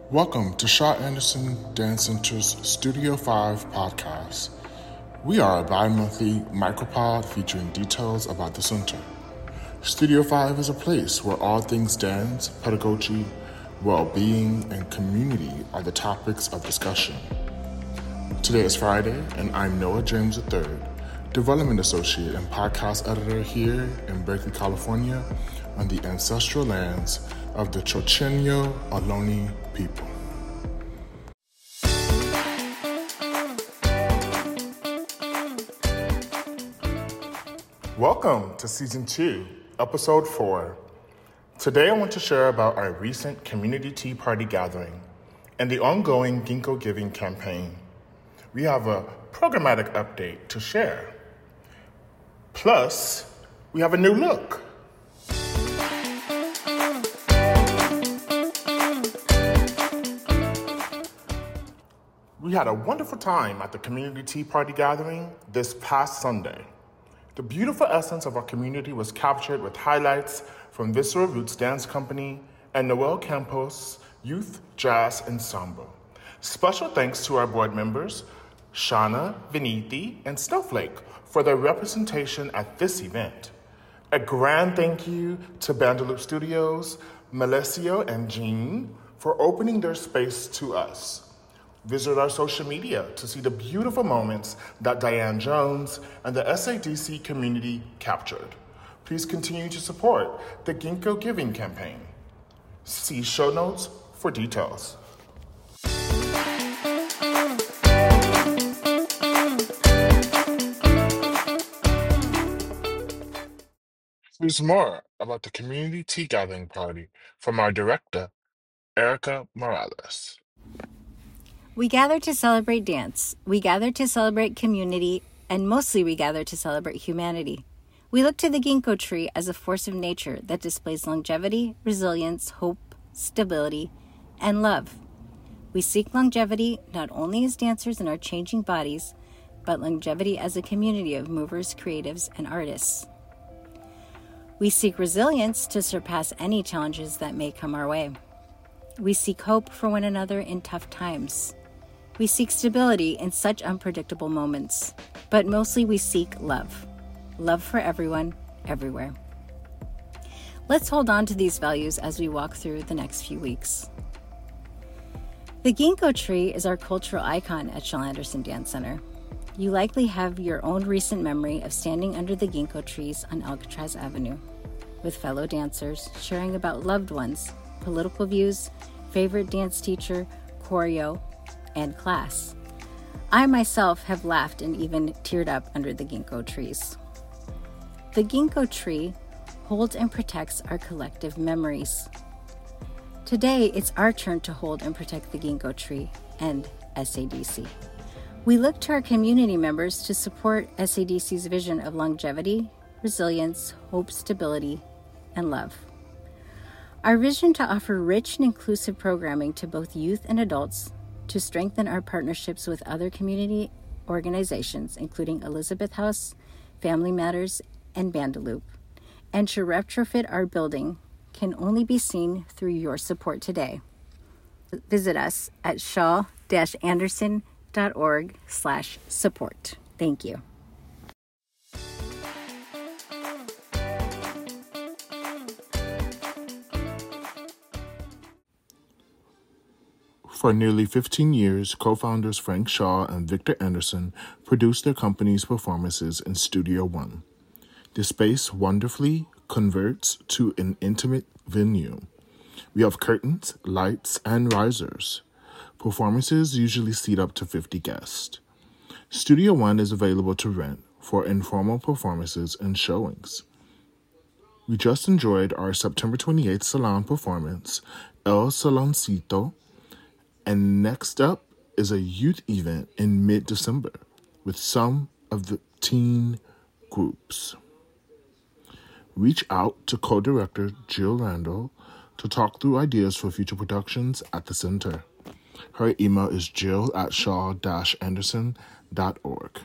Welcome to Shaw Anderson Dance Center's Studio 5 podcast. We are a bi-monthly micropod featuring details about the center. Studio 5 is a place where all things dance, pedagogy, well-being, and community are the topics of discussion. Today is Friday, and I'm Noah James III, Development Associate and Podcast Editor here in Berkeley, California, on the ancestral lands of the Chochenyo Ohlone people. Welcome to Season 2, Episode 4. Today I want to share about our recent Community Tea Party gathering and the ongoing Ginkgo Giving campaign. We have a programmatic update to share. Plus, we have a new look. We had a wonderful time at the Community Tea Party gathering this past Sunday. The beautiful essence of our community was captured with highlights from Visceral Roots Dance Company and Noel Campos Youth Jazz Ensemble. Special thanks to our board members, Shauna, Viniti, and Snowflake, for their representation at this event. A grand thank you to Bandaloop Studios, Melesio, and Jean for opening their space to us. Visit our social media to see the beautiful moments that Diane Jones and the SADC community captured. Please continue to support the Ginkgo Giving campaign. See show notes for details. Here's more about the Community Tea Gathering Party from our director, Erica Morales. We gather to celebrate dance, we gather to celebrate community, and mostly we gather to celebrate humanity. We look to the ginkgo tree as a force of nature that displays longevity, resilience, hope, stability, and love. We seek longevity not only as dancers in our changing bodies, but longevity as a community of movers, creatives, and artists. We seek resilience to surpass any challenges that may come our way. We seek hope for one another in tough times. We seek stability in such unpredictable moments, but mostly we seek love. Love for everyone, everywhere. Let's hold on to these values as we walk through the next few weeks. The ginkgo tree is our cultural icon at Shaw Anderson Dance Center. You likely have your own recent memory of standing under the ginkgo trees on Alcatraz Avenue with fellow dancers, sharing about loved ones, political views, favorite dance teacher, choreo, and class. I myself have laughed and even teared up under the ginkgo trees. The ginkgo tree holds and protects our collective memories. Today, it's our turn to hold and protect the ginkgo tree and SADC. We look to our community members to support SADC's vision of longevity, resilience, hope, stability, and love. Our vision to offer rich and inclusive programming to both youth and adults to strengthen our partnerships with other community organizations, including Elizabeth House, Family Matters, and Bandaloop, and to retrofit our building can only be seen through your support today. Visit us at shaw-anderson.org/support. Thank you. For nearly 15 years, co-founders Frank Shaw and Victor Anderson produced their company's performances in Studio One. The space wonderfully converts to an intimate venue. We have curtains, lights, and risers. Performances usually seat up to 50 guests. Studio One is available to rent for informal performances and showings. We just enjoyed our September 28th salon performance, El Saloncito, and next up is a youth event in mid-December with some of the teen groups. Reach out to co-director Jill Randall to talk through ideas for future productions at the center. Her email is jill@shaw-anderson.org.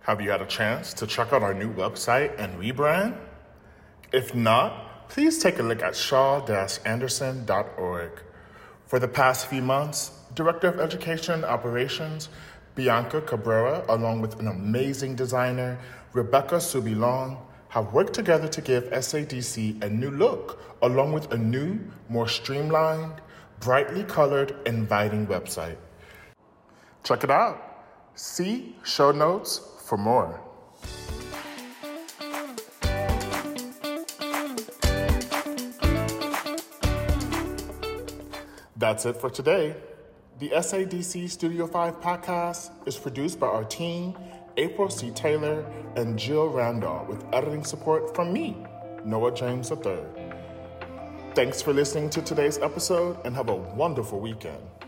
Have you had a chance to check out our new website and rebrand? If not, please take a look at shaw-anderson.org. For the past few months, Director of Education and Operations, Bianca Cabrera, along with an amazing designer, Rebecca Subilon, have worked together to give SADC a new look, along with a new, more streamlined, brightly colored, inviting website. Check it out. See show notes for more. That's it for today. The SADC Studio 5 podcast is produced by our team, April C. Taylor and Jill Randall, with editing support from me, Noah James III. Thanks for listening to today's episode and have a wonderful weekend.